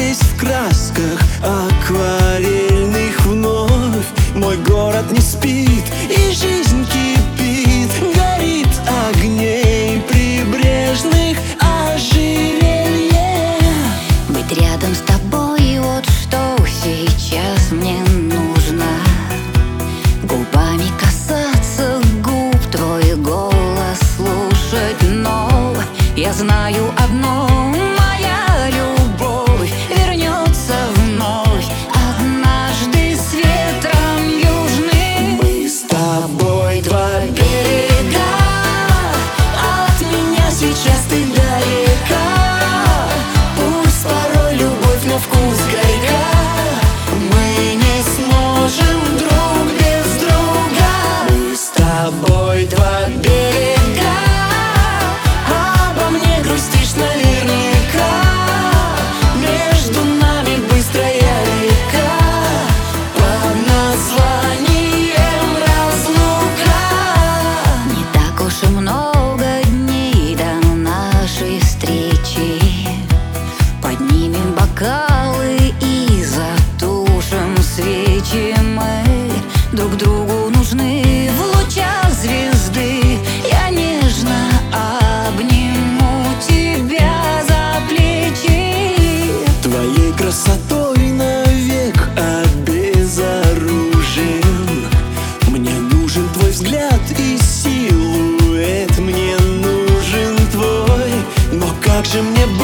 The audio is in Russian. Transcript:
весь в красках акварельных вновь. Мой город не спит, и жизнь кипит, горит огней прибрежных ожерелье. Быть рядом с тобой, вот что сейчас мне нужно. Губами касаться губ, твой голос слушать, но я знаю одно: моя любовь вернется вновь, однажды с ветром южным. Мы с тобой два берега, от меня сейчас ты далека. Пусть порой любовь на вкус горька, мы не сможем друг без друга. Мы с тобой два берега, обо мне грустишь наверняка. Между нами быстрая река под названием разлука. Не так уж и много дней до нашей встречи. Поднимем бокалы и затушим свечи. Мы друг другу нужны в лучах звезды. Я нежно обниму тебя за плечи. Твоей красотой навек обезоружен. Мне нужен твой взгляд и силуэт, мне нужен твой. Но как же мне